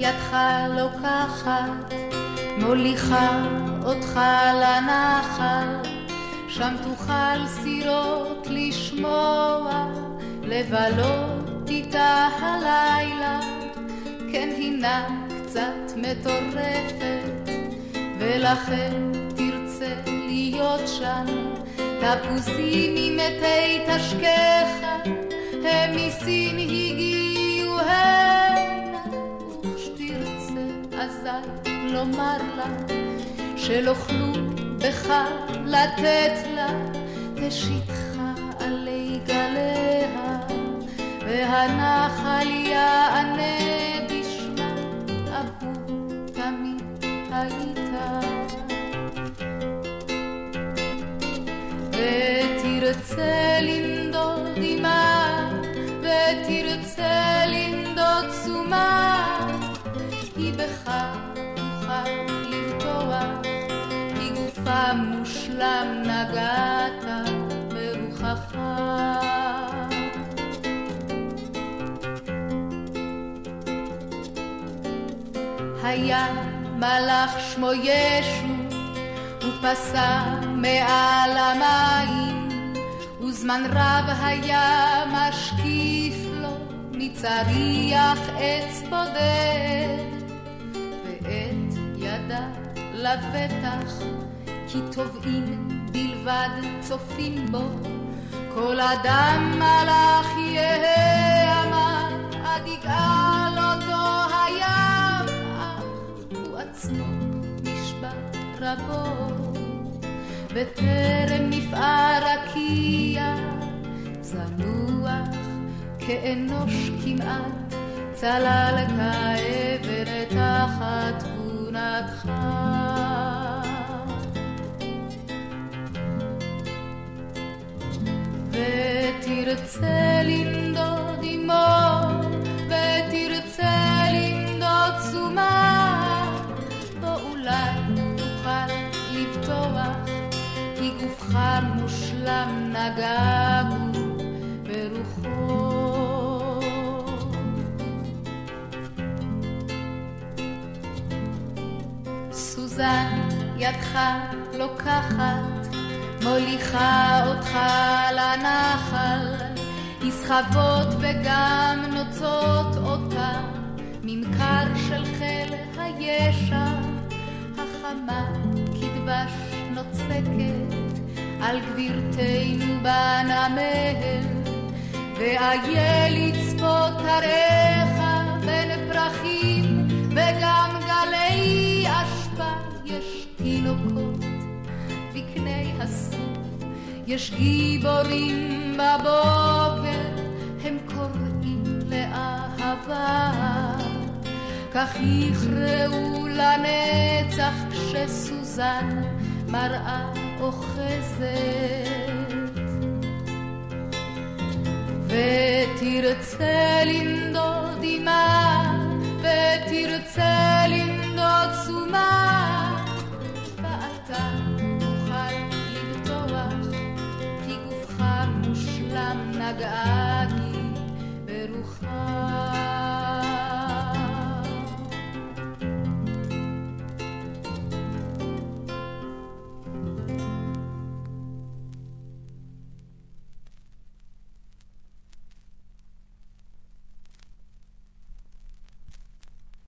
ידך לוקחת, מוליכה אותך לנחל, שם תוכל סירות לשמוע, לבלות איתה הלילה. כן הינה קצת מטורפת, ולכן תרצה להיות שם. תפוזים ממתי תשכך, הם מסין הגיעו הנה, וכשתרצה אזי לומר לה, שלא כלום בך לתת לה, תשיתך עלי גליה, והנחל יענה בשמה, אהוב תמיד היית. ותרצה לנדוד עמה, ותרצה לנדוד תשומה, היא בך תוכל לבטוח, היא גופה מושלם נגעת ברוחך. היה מלאך שמו ישו, הוא פסע מעל המים, וזמן רב היה משקיף לו מצריח עץ בודד, ואת ידה לבטח, כי טובעים בלבד צופים בו, כל אדם מלאך יהיה, אמר עד יגאל אותו הים, אך הוא עצמו נשבע רבו, וטרם נפער רקיע, זנוח כאנוש כמעט, צלל כעבר תחת תבונתך. ותרצה לנדוד עמו, ותרצה לנדוד תשומה, בו אולי תוכל לבטוח, כי גופך מושלם נגע בו ברוחו. סוזן ידך לוקחת, מוליכה אותך לנחל, יסחבות וגם נוצות אותה, ממכר של חיל הישע, החמה כדבש נוצקת על גבירתנו בנמל, ואיה לצפות הריך בין פרחים וגם גלי אשפה. יש תינוקות בקני הסוף, יש גיבורים בבוקר, הם קוראים לאהבה, כך יכראו לנצח כשסוזן מראה אוחזת. ותרצה לנדוד עמה, ותרצה לנדוד תשומה,